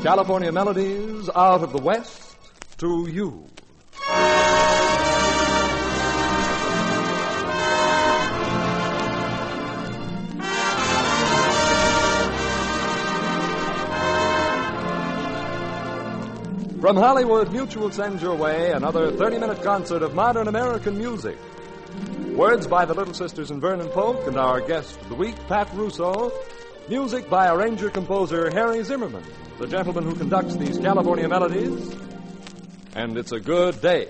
California melodies out of the West to you. From Hollywood, Mutual sends your way another 30-minute concert of modern American music. Words by the Little Sisters and Vernon Polk and our guest of the week, Pat Russo. Music by arranger-composer Harry Zimmerman, the gentleman who conducts these California melodies. And it's a good day.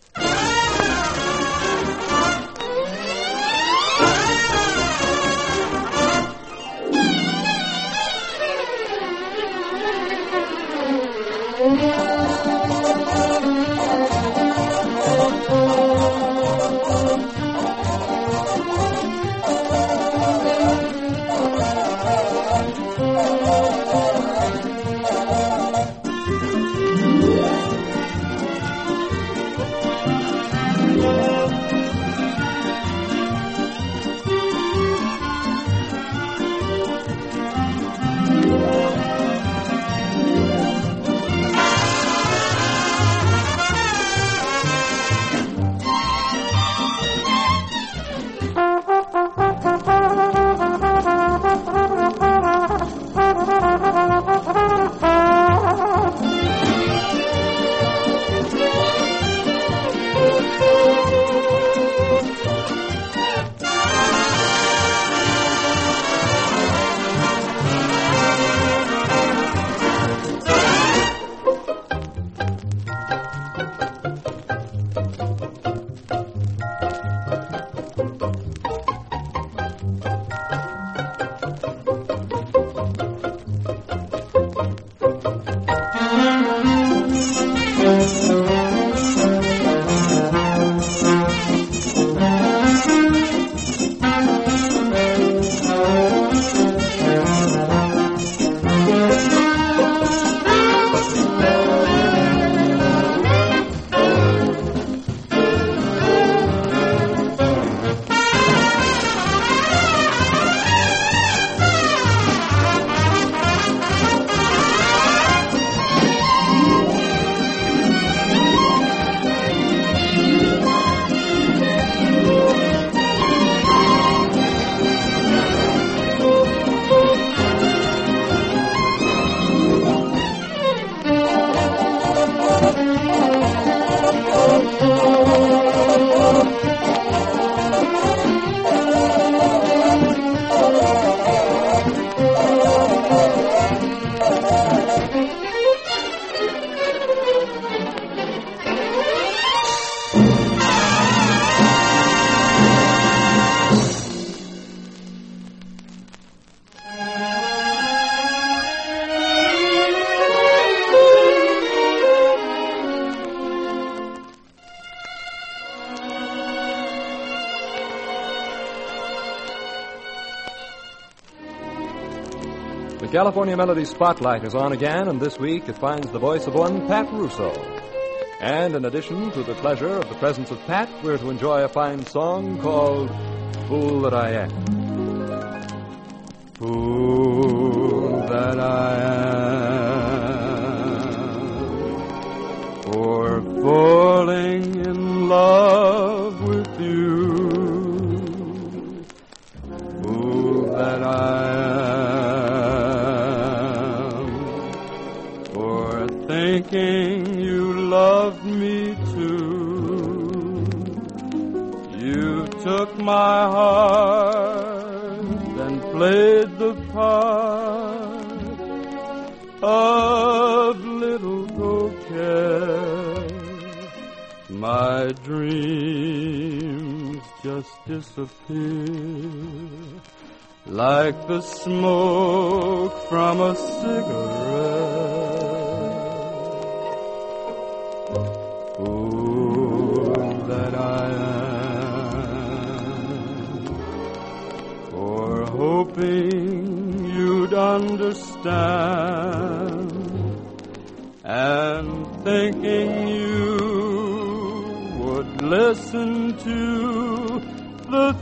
The California Melody Spotlight is on again, and this week it finds the voice of one Pat Russo. And in addition to the pleasure of the presence of Pat, we're to enjoy a fine song called Fool That I Am. Fool that I am for falling in love with you. Fool that I thinking you loved me too. You took my heart and played the part of little coquette. My dreams just disappear like the smoke from a cigarette. Fool that I am for hoping you'd understand and thinking you would listen to the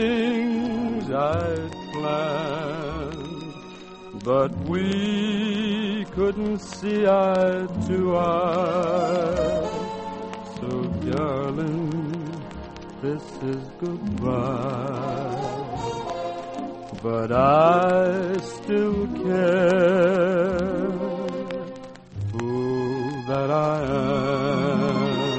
things I'd planned. But we couldn't see eye to eye. So, darling, this is goodbye. But I still care, fool that I am.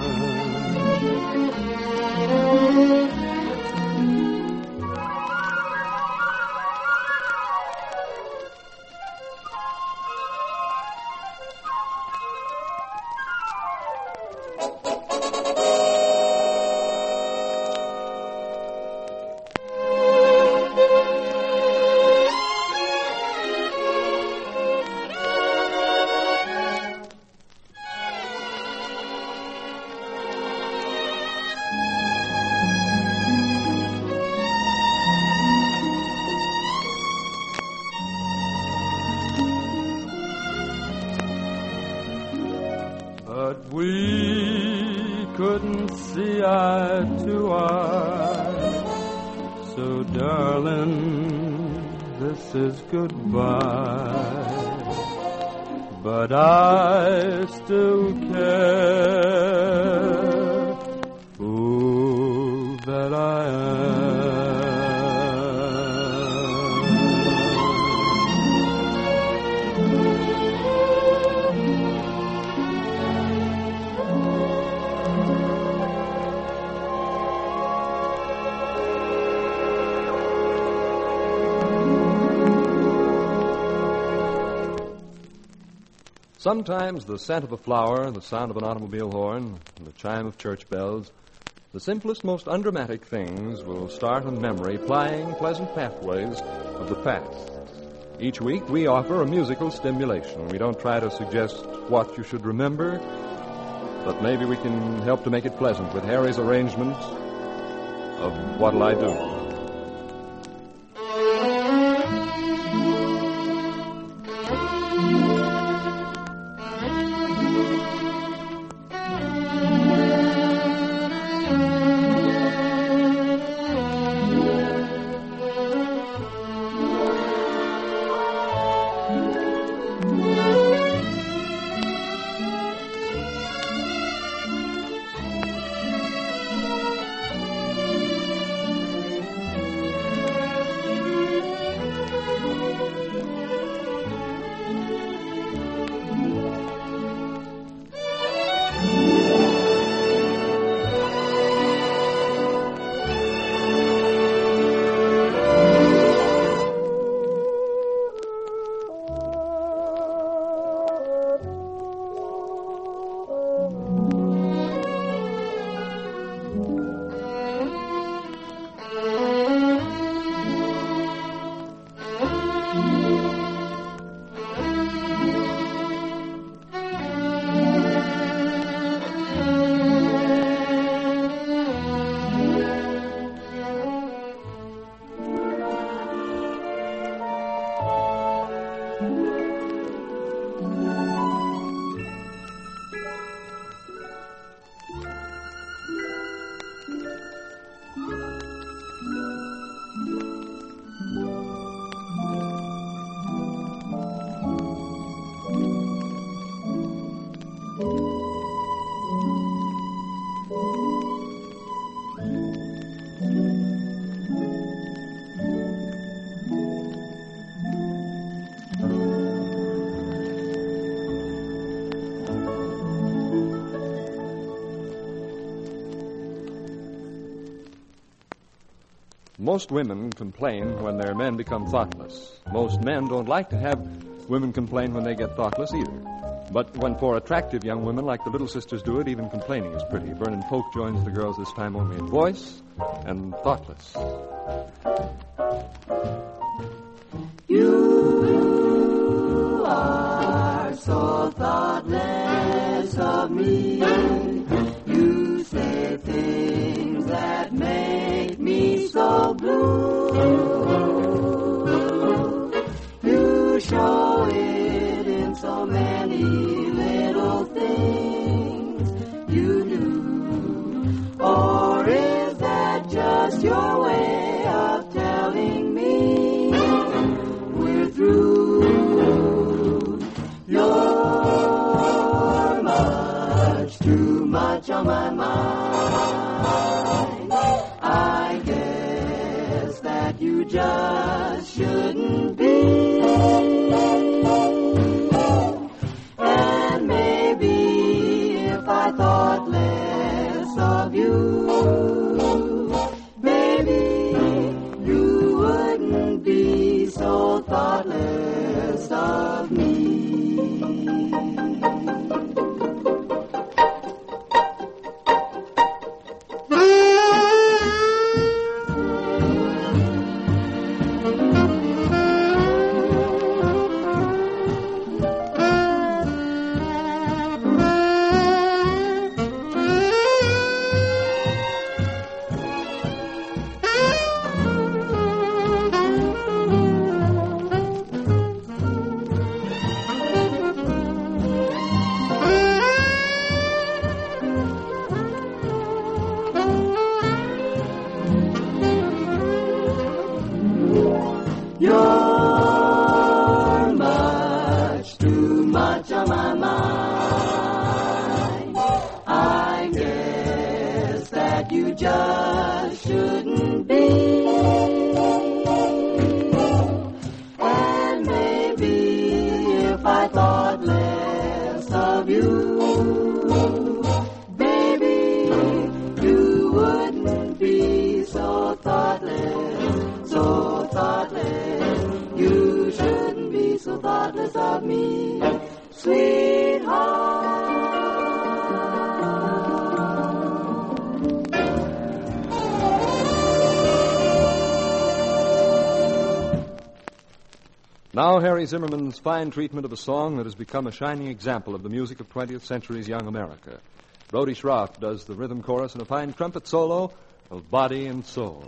But we couldn't see eye to eye. So, darling, this is goodbye. But I still care, fool that I am. Sometimes the scent of a flower, the sound of an automobile horn, and the chime of church bells, the simplest, most undramatic things will start in memory plying pleasant pathways of the past. Each week we offer a musical stimulation. We don't try to suggest what you should remember, but maybe we can help to make it pleasant with Harry's arrangement of What'll I Do? Most women complain when their men become thoughtless. Most men don't like to have women complain when they get thoughtless either. But when four attractive young women like the Little Sisters do it, even complaining is pretty. Vernon Polk joins the girls this time only in voice and thoughtless. You are so thoughtless of me. You say things that make me so blue. You show it in so many little things you do. Or is that just your way of telling me we're through? You're just shouldn't be. And maybe if I thought less of you, maybe you wouldn't be so thoughtless of me. You're much too much on my mind. I guess that you just shouldn't be. And maybe if I thought less of you, baby, you wouldn't be so thoughtless, so thoughtless. You shouldn't be so thoughtless of me, sweetheart. Now, Harry Zimmerman's fine treatment of a song that has become a shining example of the music of 20th century's young America. Brody Schroff does the rhythm chorus and a fine trumpet solo of Body and Soul.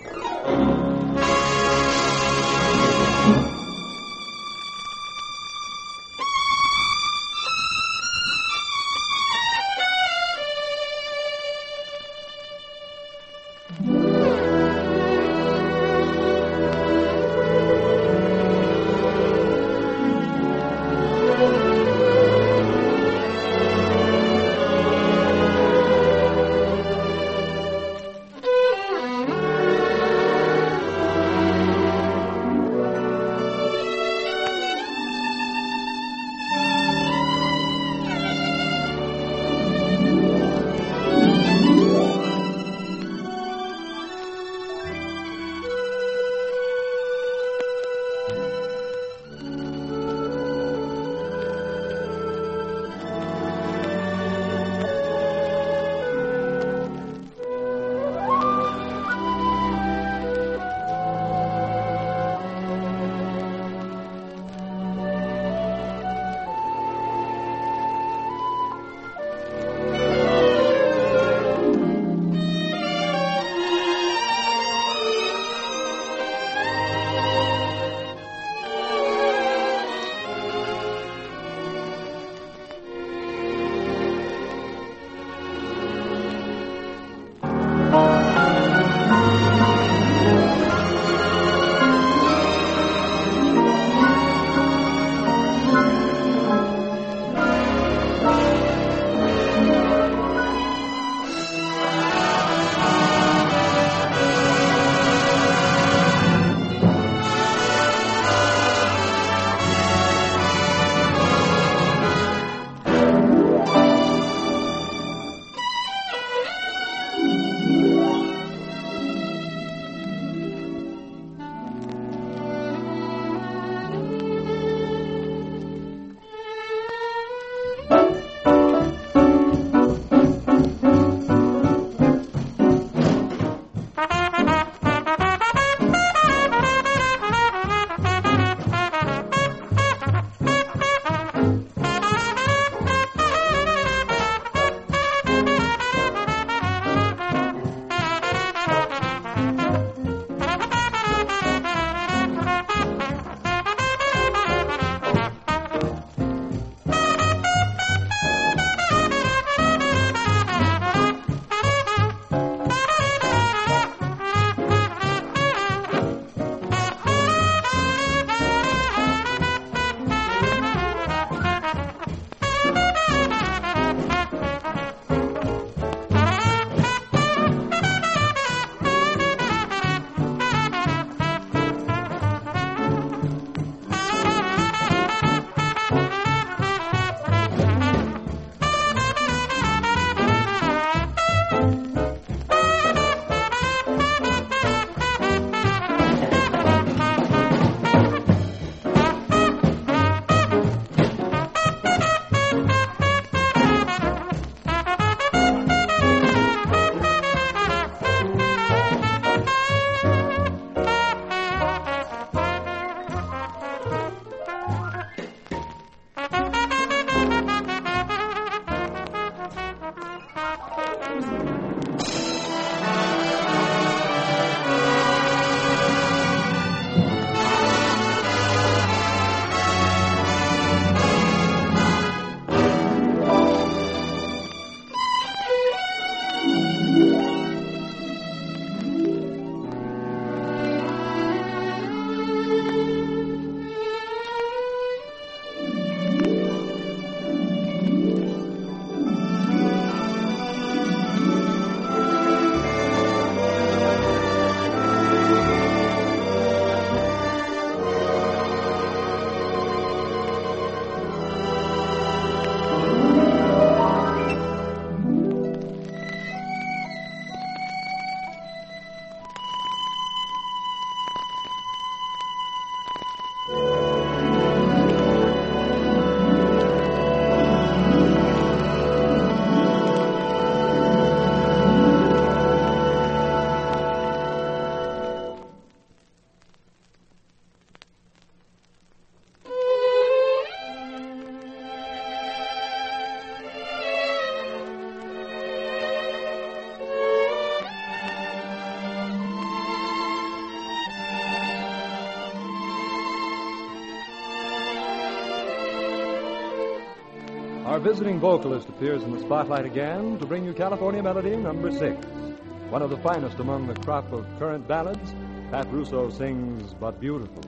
our visiting vocalist appears in the spotlight again to bring you California Melody number 6. One of the finest among the crop of current ballads, Pat Russo sings But Beautiful.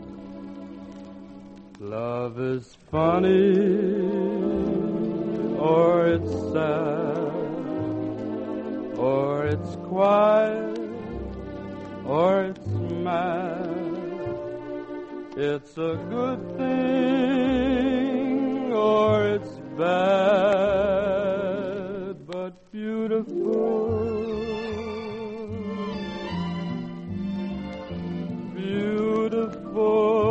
Love is funny, or it's sad, or it's quiet, or it's mad. It's a good thing, or it's bad, but beautiful. Beautiful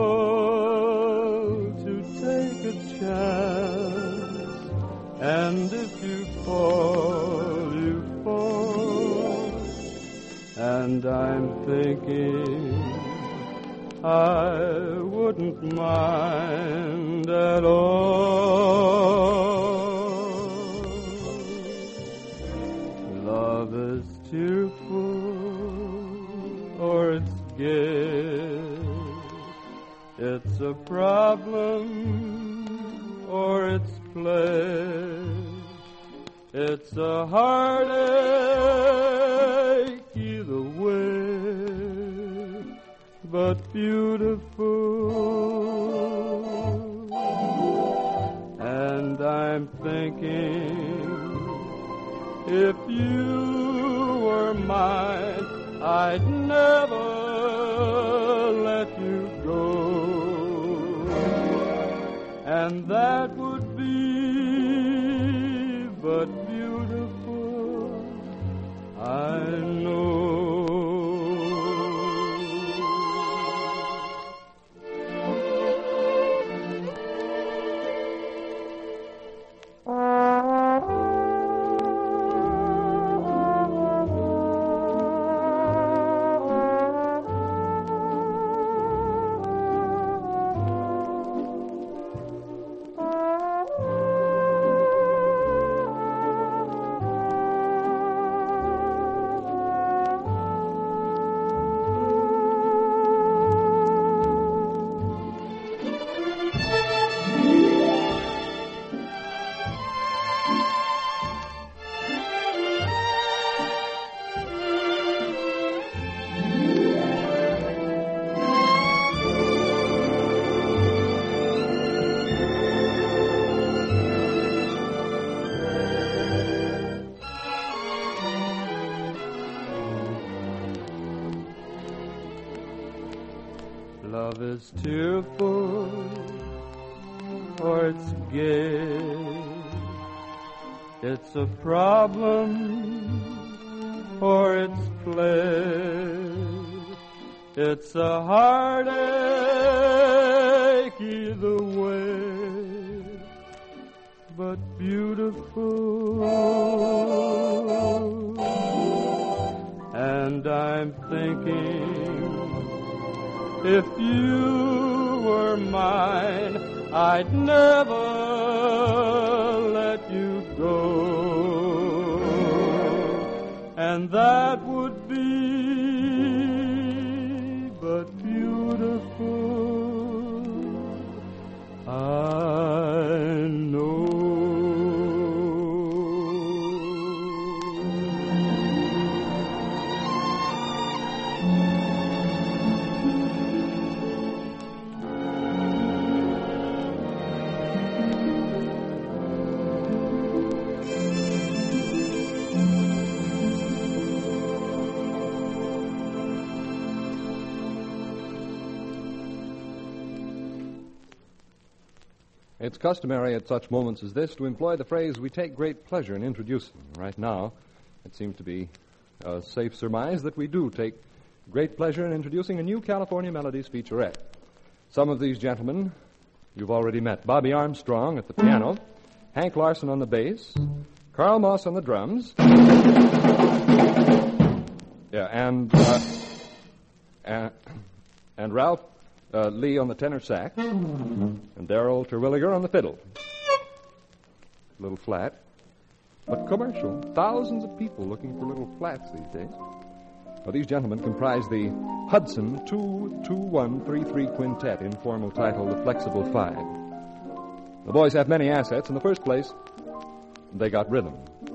to take a chance, and if you fall, you fall. And I'm thinking I wouldn't mind at all. Love is cheerful, or it's gay. It's a problem, or it's play. It's a heartache either way, but beautiful. And I'm thinking, if you were mine, I'd never let you go. And that would be but beautiful, I know. Love is tearful, or it's gay. It's a problem, or it's play. It's a heartache either way, but beautiful. And I'm thinking, if you were mine, I'd never let you go. And that would be but beautiful, I know. It's customary at such moments as this to employ the phrase, we take great pleasure in introducing. Right now, it seems to be a safe surmise that we do take great pleasure in introducing a new California Melodies featurette. Some of these gentlemen you've already met. Bobby Armstrong at the piano, Hank Larson on the bass, Carl Moss on the drums, and Ralph Lee on the tenor sax, and Darrell Terwilliger on the fiddle. A little flat, but commercial. Thousands of people looking for little flats these days. Well, these gentlemen comprise the Hudson 22133 Quintet, informal title, the Flexible Five. The boys have many assets. In the first place, They got rhythm.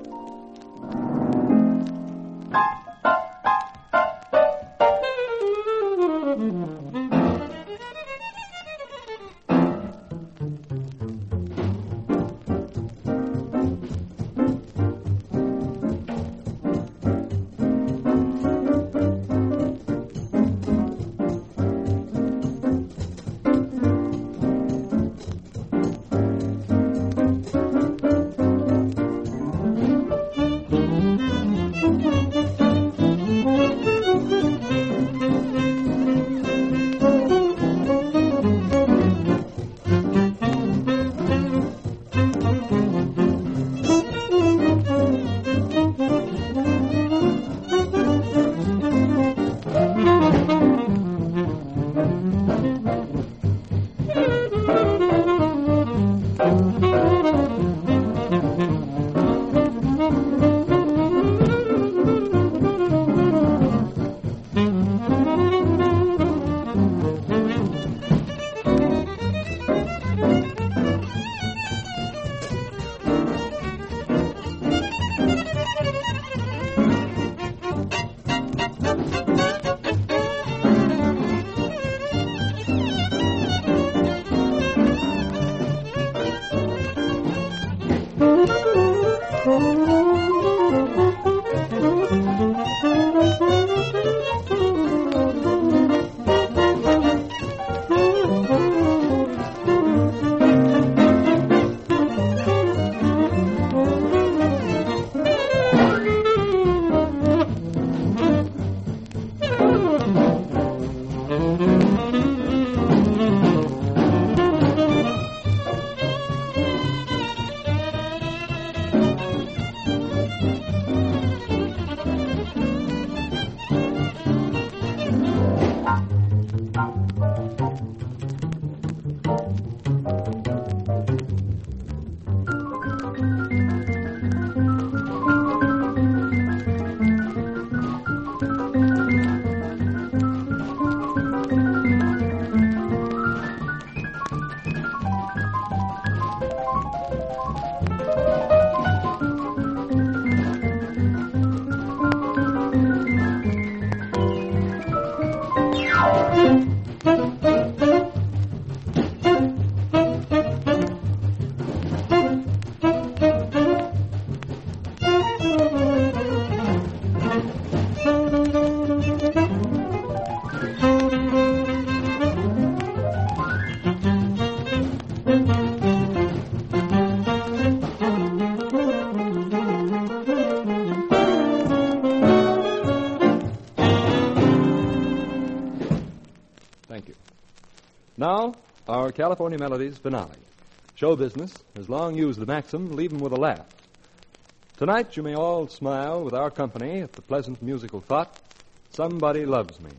Now, our California Melodies finale. Show business has long used the maxim, leave 'em with a laugh. Tonight you may all smile with our company at the pleasant musical thought, Somebody Loves Me.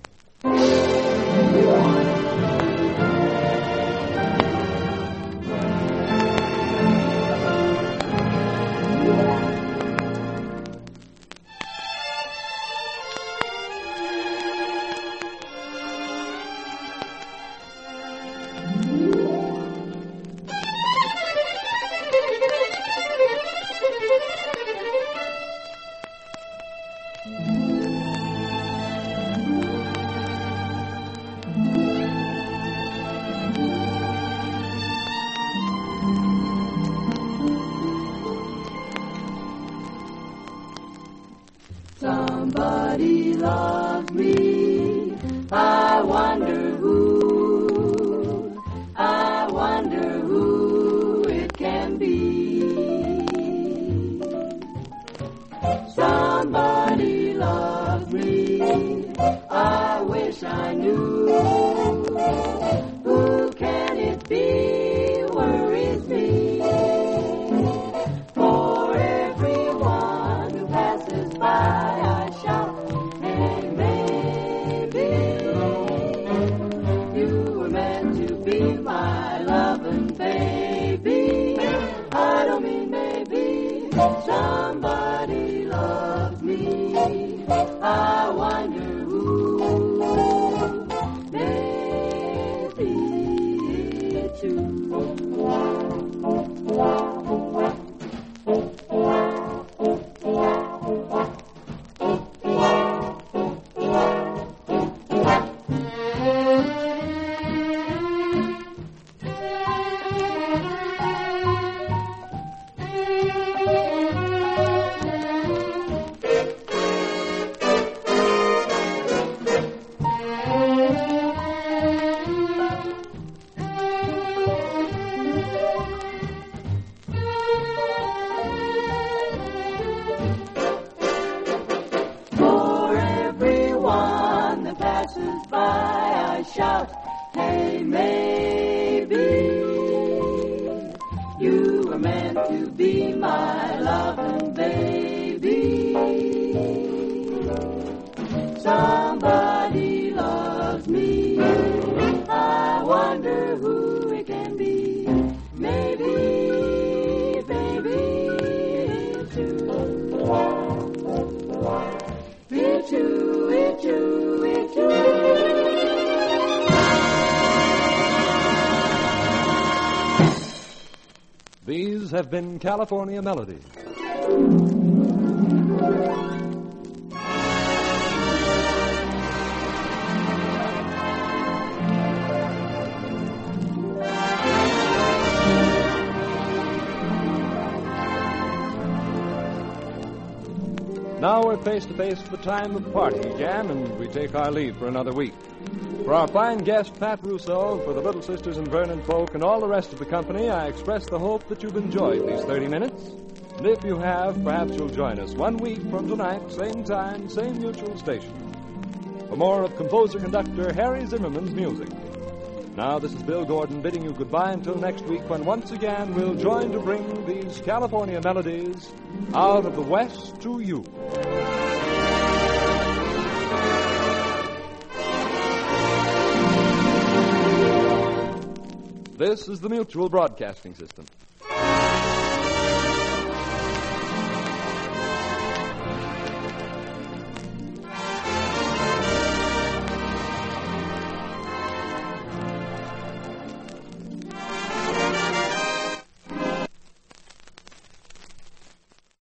Somebody loves me, I wonder who it can be. Somebody loves me, I wish I knew. Who can it be, worries me. For everyone who passes by, I shout, hey, baby, you were meant to be my loving baby. I don't mean maybe, somebody loves me. I wonder who, maybe it's you. to be my loving baby. Somebody loves me. I wonder who it can be. Maybe, baby, it's you. It's you, it's you, it's you. These have been California Melodies. Now we're face to face with the time of party, Jan, and we take our leave for another week. For our fine guest, Pat Russo, for the Little Sisters and Vernon Folk, and all the rest of the company, I express the hope that you've enjoyed these 30 minutes. And if you have, perhaps you'll join us 1 week from tonight, same time, same mutual station, for more of composer-conductor Harry Zimmerman's music. Now, this is Bill Gordon bidding you goodbye until next week, when once again we'll join to bring these California melodies out of the West to you. This is the Mutual Broadcasting System.